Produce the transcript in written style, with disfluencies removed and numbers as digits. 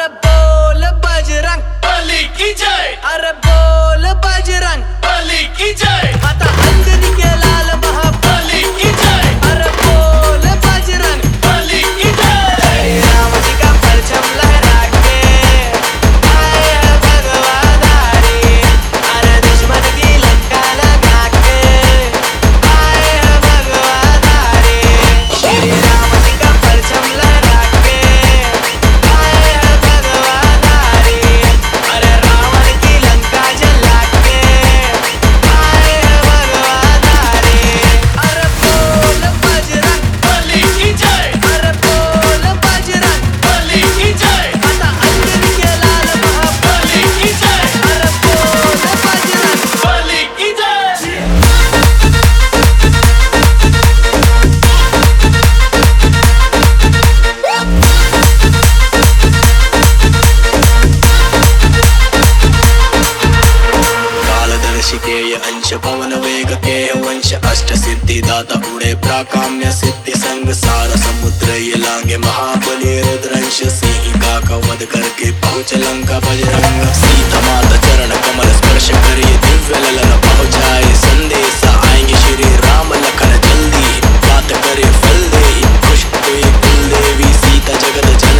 अरे बोल बजरंग बली की जय, अरे बोल बजरंग बली की जय, आता अंजनी के लाल महाबली बली की जय, अरे बोल बजरंग बली की जय। राम जी का परचम लहरा के आए हैं भगवाधारी, अरे दुश्मन की लंका लगा के आए हैं भगवाधारी। श्री राम जी का परचम लहरा के आए हैं भगवाधारी, अरे रावण की लंका जला के आए हैं भगवाधारी। अरे बोल बजरंग बली की जय, अरे बोल बजरंग बली की जय, आता अंजनी के लाल महाबली बली की जय, अरे बोल बजरंग बली की जय। कालदर्शिकेय अंश पवन वेग केय वंश अष्ट सिद्धि दाता उड़े प्राकाम्य सिद्धि संग सार समुद्र ये लांगे महाबली रुद्रंश सिंहिका का वध करके पहुँच लंका बजरंग सीता माता चरण कमल स्पर्श करिए दिव्य ललन पहुँचाए संदेशा आएंगे श्री राम लखन जल्दी बात करे फल दे खुश हुई कुल देवी सीता जगत